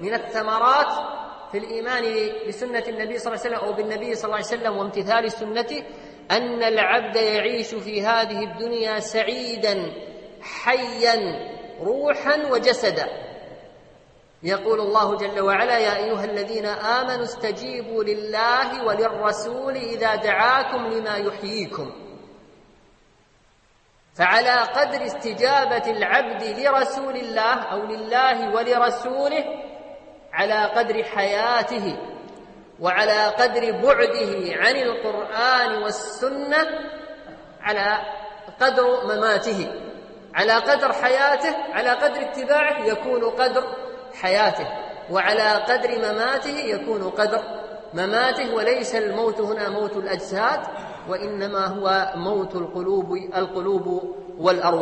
من الثمرات في الإيمان بسنة النبي صلى الله عليه وسلم أو بالنبي صلى الله عليه وسلم وامتثال سنته أن العبد يعيش في هذه الدنيا سعيدا حيا روحا وجسدا. يقول الله جل وعلا: يا أيها الذين آمنوا استجيبوا لله وللرسول إذا دعاكم لما يحييكم. فعلى قدر استجابة العبد لرسول الله أو لله ولرسوله على قدر حياته وعلى قدر بعده عن القرآن والسنة على قدر مماته. على قدر حياته على قدر اتباعه يكون قدر حياته، وعلى قدر مماته يكون قدر مماته. وليس الموت هنا موت الأجساد، وإنما هو موت القلوب والأرواح.